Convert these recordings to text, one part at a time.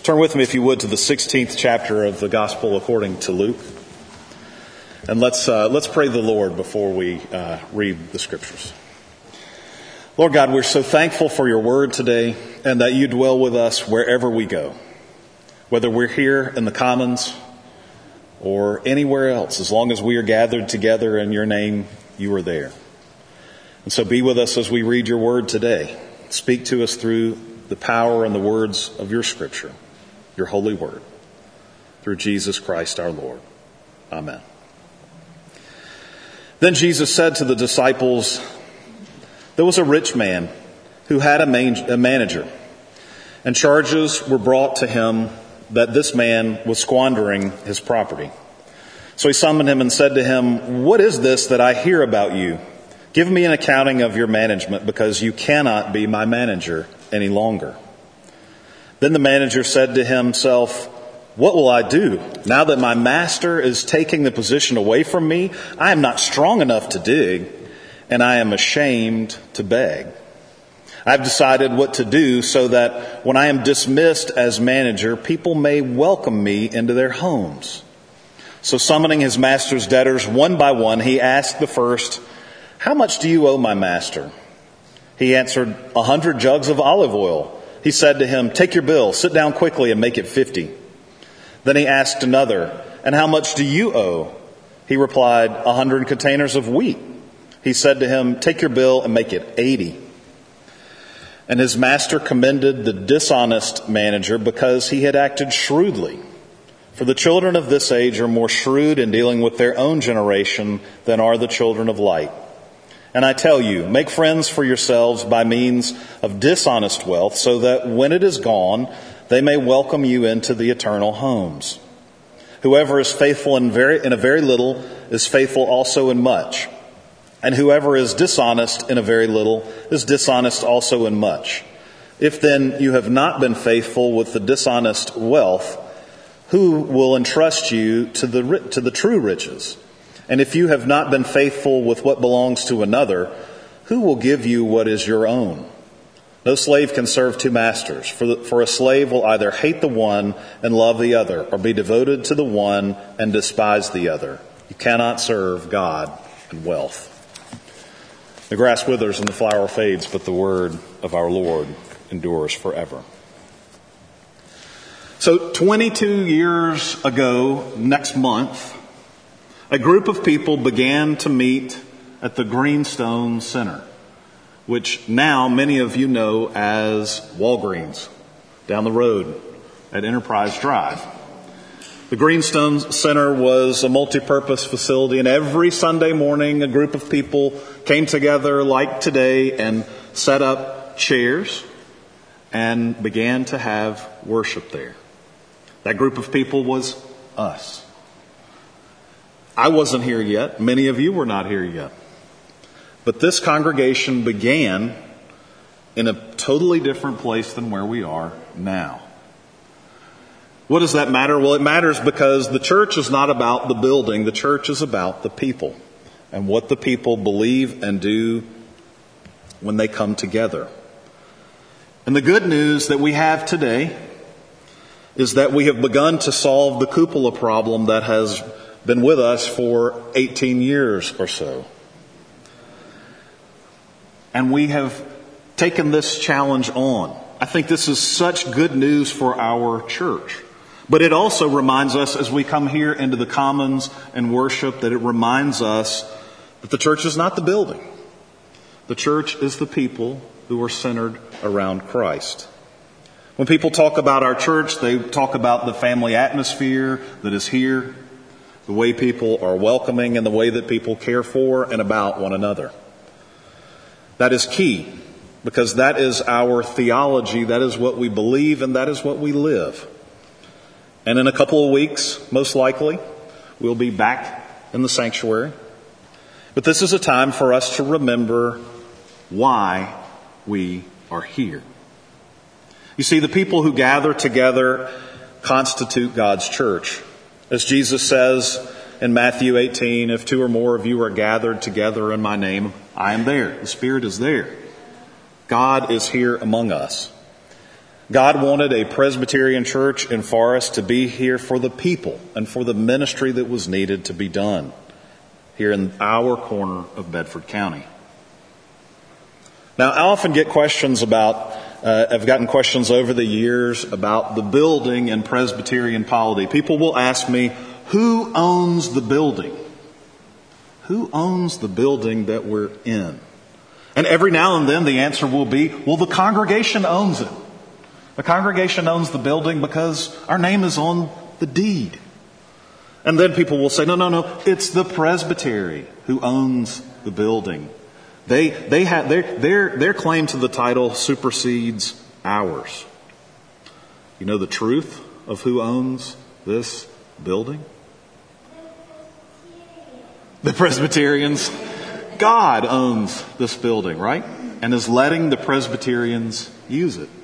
Turn with me, if you would, to the 16th chapter of the Gospel according to Luke. And let's pray the Lord before we read the Scriptures. Lord God, we're so thankful for your word today and that you dwell with us wherever we go. Whether we're here in the Commons or anywhere else, as long as we are gathered together in your name, you are there. And so be with us as we read your word today. Speak to us through the power and the words of your Scripture, your holy word, through Jesus Christ our Lord. Amen. Then Jesus said to the disciples, there was a rich man who had a manager, and charges were brought to him that this man was squandering his property. So he summoned him and said to him, what is this that I hear about you? Give me an accounting of your management, because you cannot be my manager any longer. Then the manager said to himself, what will I do? Now that my master is taking the position away from me, I am not strong enough to dig, and I am ashamed to beg. I've decided what to do so that when I am dismissed as manager, people may welcome me into their homes. So summoning his master's debtors one by one, he asked the first, how much do you owe my master? He answered, 100 jugs of olive oil. He said to him, take your bill, sit down quickly and make it 50. Then he asked another, and how much do you owe? He replied, 100 containers of wheat. He said to him, take your bill and make it 80. And his master commended the dishonest manager because he had acted shrewdly. For the children of this age are more shrewd in dealing with their own generation than are the children of light. And I tell you, make friends for yourselves by means of dishonest wealth, so that when it is gone, they may welcome you into the eternal homes. Whoever is faithful in a very little is faithful also in much. And whoever is dishonest in a very little is dishonest also in much. If then you have not been faithful with the dishonest wealth, who will entrust you to the true riches? And if you have not been faithful with what belongs to another, who will give you what is your own? No slave can serve two masters, for a slave will either hate the one and love the other, or be devoted to the one and despise the other. You cannot serve God and wealth. The grass withers and the flower fades, but the word of our Lord endures forever. So 22 years ago, next month, a group of people began to meet at the Greenstone Center, which now many of you know as Walgreens, down the road at Enterprise Drive. The Greenstone Center was a multi-purpose facility, and every Sunday morning a group of people came together like today and set up chairs and began to have worship there. That group of people was us. I wasn't here yet. Many of you were not here yet. But this congregation began in a totally different place than where we are now. What does that matter? Well, it matters because the church is not about the building. The church is about the people and what the people believe and do when they come together. And the good news that we have today is that we have begun to solve the cupola problem that has been with us for 18 years or so. And we have taken this challenge on. I think this is such good news for our church. But it also reminds us as we come here into the Commons and worship that it reminds us that the church is not the building. The church is the people who are centered around Christ. When people talk about our church, they talk about the family atmosphere that is here, the way people are welcoming and the way that people care for and about one another. That is key, because that is our theology, that is what we believe, and that is what we live. And in a couple of weeks, most likely, we'll be back in the sanctuary. But this is a time for us to remember why we are here. You see, the people who gather together constitute God's church. As Jesus says in Matthew 18, if two or more of you are gathered together in my name, I am there. The Spirit is there. God is here among us. God wanted a Presbyterian church in Forest to be here for the people and for the ministry that was needed to be done here in our corner of Bedford County. Now, I often get questions I've gotten questions over the years about the building in Presbyterian polity. People will ask me, who owns the building? Who owns the building that we're in? And every now and then the answer will be, well, the congregation owns it. The congregation owns the building because our name is on the deed. And then people will say, no, it's the presbytery who owns the building. They have their claim to the title supersedes ours. You know the truth of who owns this building? The Presbyterians. God owns this building, right? And is letting the Presbyterians use it.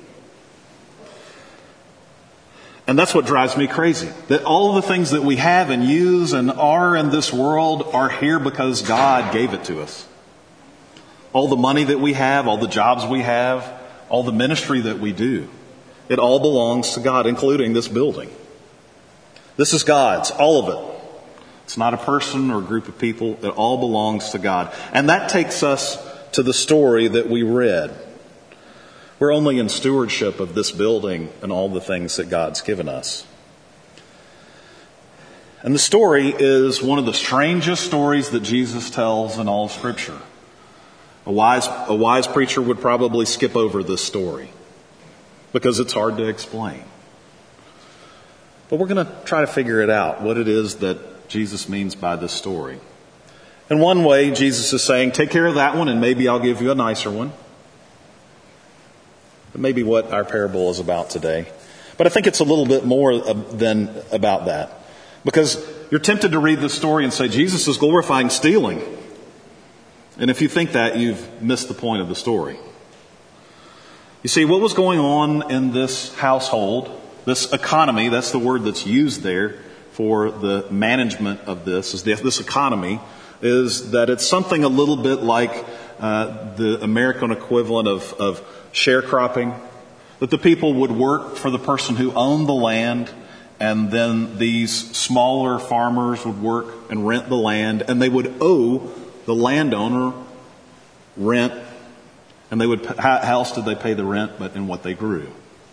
And that's what drives me crazy. That all the things that we have and use and are in this world are here because God gave it to us. All the money that we have, all the jobs we have, all the ministry that we do, it all belongs to God, including this building. This is God's, all of it. It's not a person or a group of people. It all belongs to God. And that takes us to the story that we read. We're only in stewardship of this building and all the things that God's given us. And the story is one of the strangest stories that Jesus tells in all of Scripture. A wise preacher would probably skip over this story because it's hard to explain. But we're going to try to figure it out, what it is that Jesus means by this story. In one way, Jesus is saying, take care of that one and maybe I'll give you a nicer one. That may be what our parable is about today. But I think it's a little bit more than about that. Because you're tempted to read this story and say, Jesus is glorifying stealing. And if you think that, you've missed the point of the story. You see, what was going on in this household, this economy, that's the word that's used there for the management of this economy, is that it's something a little bit like the American equivalent of sharecropping, that the people would work for the person who owned the land, and then these smaller farmers would work and rent the land, and they would owe the landowner rent, and they would, how else did they pay the rent but in what they grew?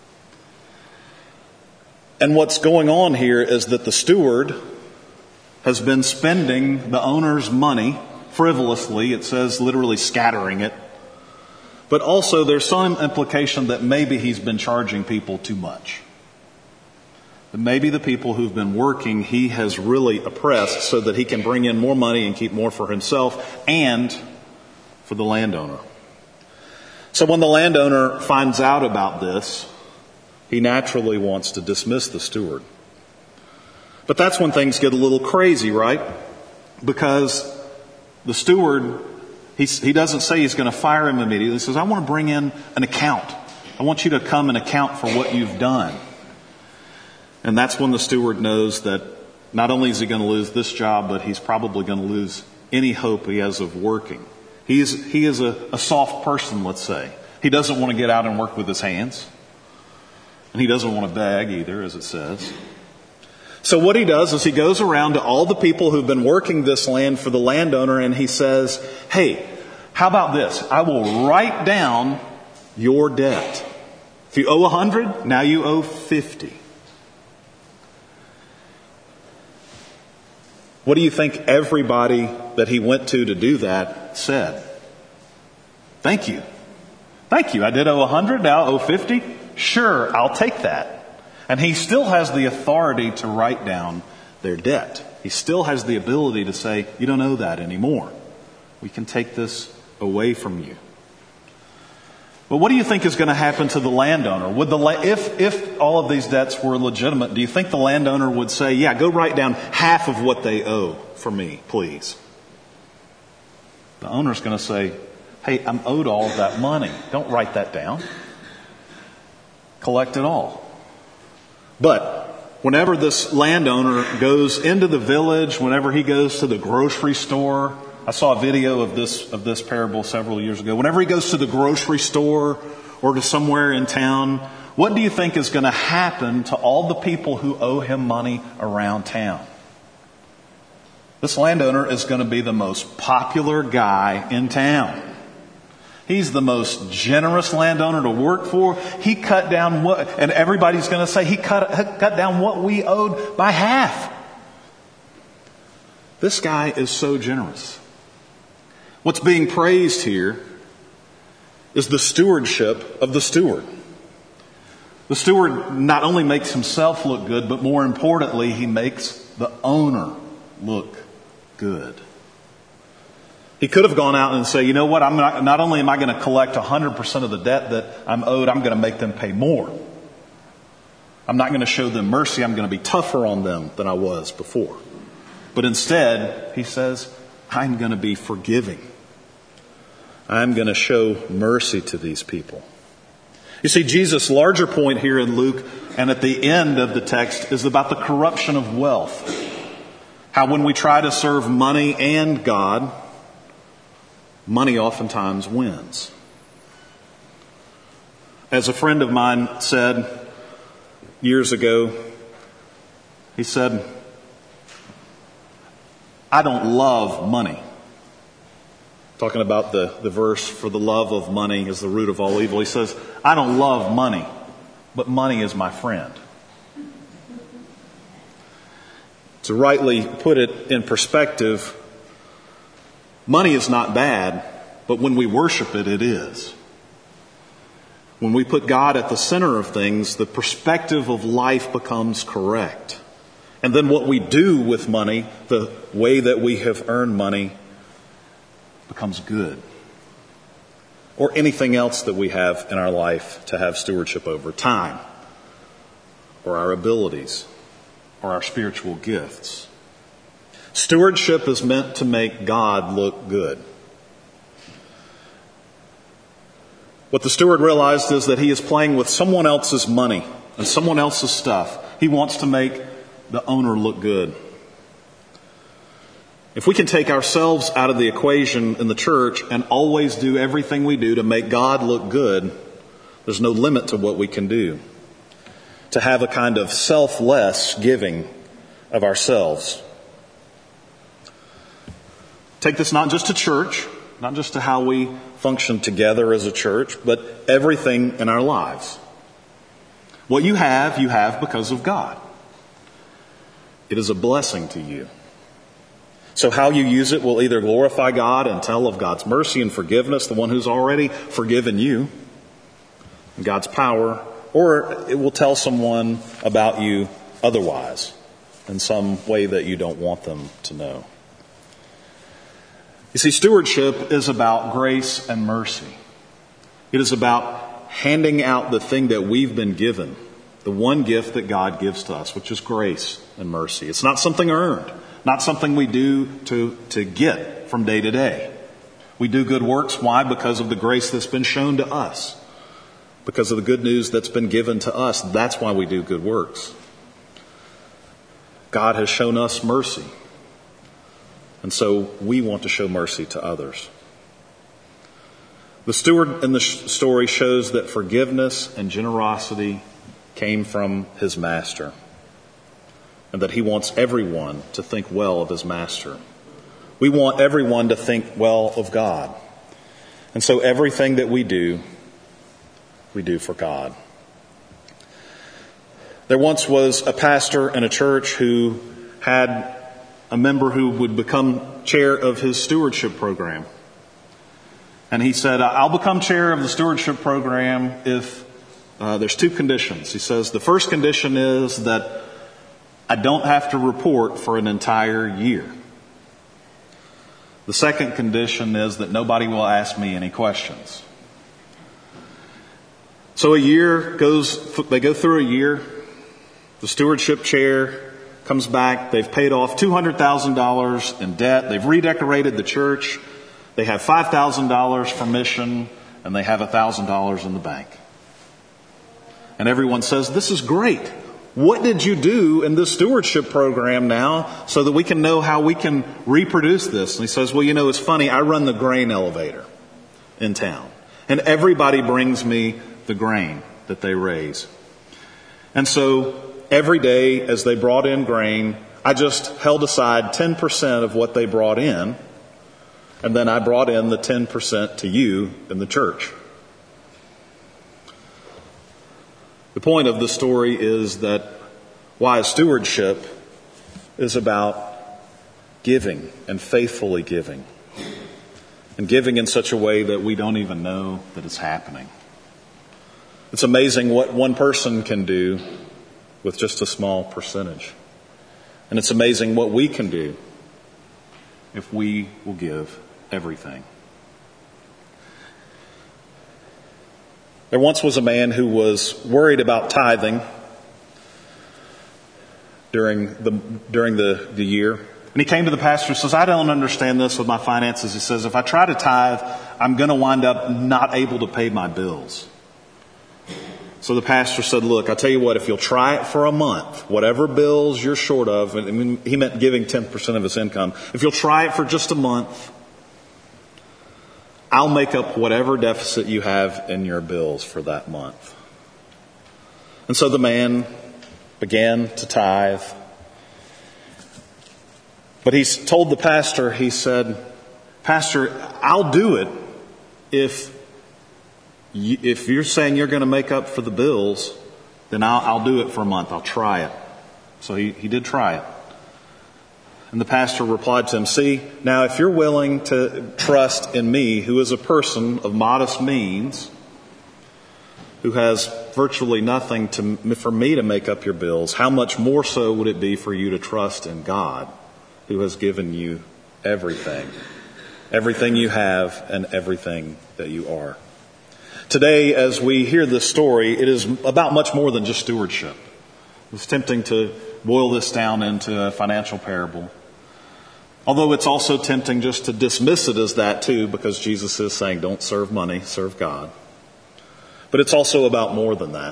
And what's going on here is that the steward has been spending the owner's money frivolously. It says literally scattering it. But also there's some implication that maybe he's been charging people too much. That maybe the people who've been working he has really oppressed so that he can bring in more money and keep more for himself and for the landowner. So when the landowner finds out about this, he naturally wants to dismiss the steward. But that's when things get a little crazy, right? Because the steward, he doesn't say he's going to fire him immediately. He says, I want to bring in an account. I want you to come and account for what you've done. And that's when the steward knows that not only is he going to lose this job, but he's probably going to lose any hope he has of working. He is a soft person, let's say. He doesn't want to get out and work with his hands. And he doesn't want to beg either, as it says. So what he does is he goes around to all the people who've been working this land for the landowner and he says, hey, how about this? I will write down your debt. If you owe 100, now you owe 50. What do you think everybody that he went to do that said? Thank you. Thank you. I did owe 100, now I owe 50. Sure, I'll take that. And he still has the authority to write down their debt. He still has the ability to say, you don't owe that anymore. We can take this away from you. But what do you think is going to happen to the landowner? If all of these debts were legitimate, do you think the landowner would say, yeah, go write down half of what they owe for me, please? The owner's going to say, hey, I'm owed all of that money. Don't write that down. Collect it all. But whenever this landowner goes into the village, whenever he goes to the grocery store, I saw a video of this parable several years ago. Whenever he goes to the grocery store or to somewhere in town what do you think is going to happen to all the people who owe him money around town? This landowner is going to be the most popular guy in town. He's the most generous landowner to work for. He cut down and everybody's going to say he cut down what we owed by half. This guy is so generous. What's being praised here is the stewardship of the steward. The steward not only makes himself look good, but more importantly, he makes the owner look good. He could have gone out and say, you know what, not only am I going to collect 100% of the debt that I'm owed, I'm going to make them pay more. I'm not going to show them mercy. I'm going to be tougher on them than I was before. But instead, he says, I'm going to be forgiving. I'm going to show mercy to these people. You see, Jesus' larger point here in Luke and at the end of the text is about the corruption of wealth. How when we try to serve money and God, money oftentimes wins. As a friend of mine said years ago, he said, I don't love money. Talking about the verse, for the love of money is the root of all evil. He says, I don't love money, but money is my friend. To rightly put it in perspective, money is not bad, but when we worship it, it is. When we put God at the center of things, the perspective of life becomes correct. And then what we do with money, the way that we have earned money, becomes good. Or anything else that we have in our life to have stewardship over. Time, or our abilities, or our spiritual gifts. Stewardship is meant to make God look good. What the steward realized is that he is playing with someone else's money and someone else's stuff. He wants to make the owner look good. If we can take ourselves out of the equation in the church and always do everything we do to make God look good, there's no limit to what we can do. To have a kind of selfless giving of ourselves. Take this not just to church, not just to how we function together as a church, but everything in our lives. What you have because of God. It is a blessing to you. So how you use it will either glorify God and tell of God's mercy and forgiveness, the one who's already forgiven you, and God's power, or it will tell someone about you otherwise in some way that you don't want them to know. You see, stewardship is about grace and mercy. It is about handing out the thing that we've been given, the one gift that God gives to us, which is grace and mercy. It's not something earned, not something we do to get from day to day. We do good works. Why? Because of the grace that's been shown to us. Because of the good news that's been given to us. That's why we do good works. God has shown us mercy. And so we want to show mercy to others. The steward in the story shows that forgiveness and generosity came from his master. And that he wants everyone to think well of his master. We want everyone to think well of God. And so everything that we do for God. There once was a pastor in a church who had a member who would become chair of his stewardship program. And he said, I'll become chair of the stewardship program if there's two conditions. He says, the first condition is that I don't have to report for an entire year. The second condition is that nobody will ask me any questions. So a year they go through a year. The stewardship chair comes back. They've paid off $200,000 in debt. They've redecorated the church. They have $5,000 for mission, and they have $1,000 in the bank. And everyone says, this is great. What did you do in this stewardship program now so that we can know how we can reproduce this? And he says, well, it's funny. I run the grain elevator in town. And everybody brings me the grain that they raise. And so every day as they brought in grain, I just held aside 10% of what they brought in, and then I brought in the 10% to you in the church. The point of the story is that wise stewardship is about giving and faithfully giving, and giving in such a way that we don't even know that it's happening. It's amazing what one person can do with just a small percentage. And it's amazing what we can do if we will give everything. There once was a man who was worried about tithing during the year. And he came to the pastor and says, I don't understand this with my finances. He says, if I try to tithe, I'm going to wind up not able to pay my bills. So the pastor said, look, I tell you what, if you'll try it for a month, whatever bills you're short of, and he meant giving 10% of his income, if you'll try it for just a month, I'll make up whatever deficit you have in your bills for that month. And so the man began to tithe. But he told the pastor, he said, Pastor, I'll do it if you're saying you're going to make up for the bills, then I'll do it for a month. I'll try it. So he did try it. And the pastor replied to him, see, now if you're willing to trust in me, who is a person of modest means, who has virtually nothing for me to make up your bills, how much more so would it be for you to trust in God, who has given you everything you have and everything that you are. Today, as we hear this story, it is about much more than just stewardship. It's tempting to boil this down into a financial parable. Although it's also tempting just to dismiss it as that too, because Jesus is saying, don't serve money, serve God. But it's also about more than that.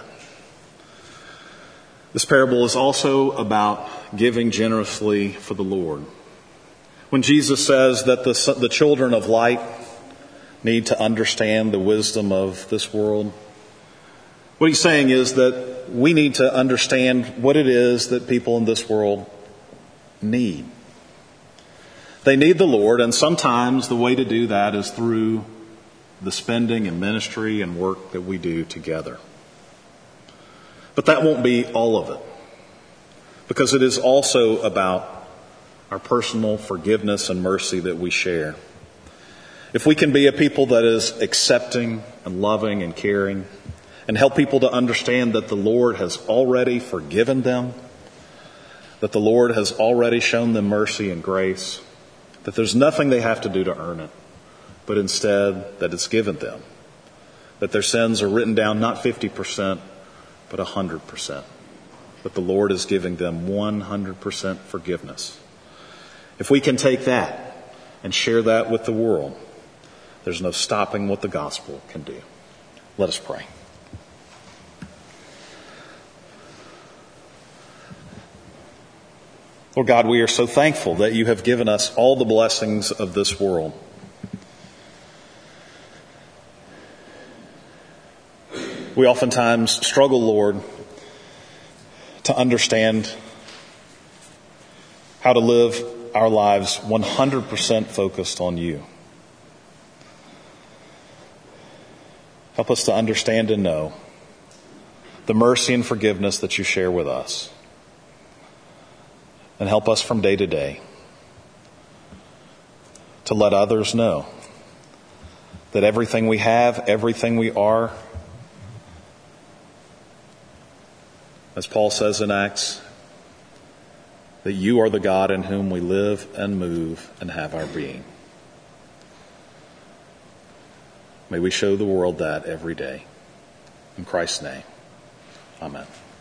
This parable is also about giving generously for the Lord. When Jesus says that the children of light need to understand the wisdom of this world, what he's saying is that we need to understand what it is that people in this world need. They need the Lord, and sometimes the way to do that is through the spending and ministry and work that we do together. But that won't be all of it, because it is also about our personal forgiveness and mercy that we share. If we can be a people that is accepting and loving and caring, and help people to understand that the Lord has already forgiven them, that the Lord has already shown them mercy and grace, that there's nothing they have to do to earn it, but instead that it's given them, that their sins are written down not 50%, but 100%, that the Lord is giving them 100% forgiveness. If we can take that and share that with the world, there's no stopping what the gospel can do. Let us pray. Lord God, we are so thankful that you have given us all the blessings of this world. We oftentimes struggle, Lord, to understand how to live our lives 100% focused on you. Help us to understand and know the mercy and forgiveness that you share with us. And help us from day to day to let others know that everything we have, everything we are, as Paul says in Acts, that you are the God in whom we live and move and have our being. May we show the world that every day. In Christ's name, amen.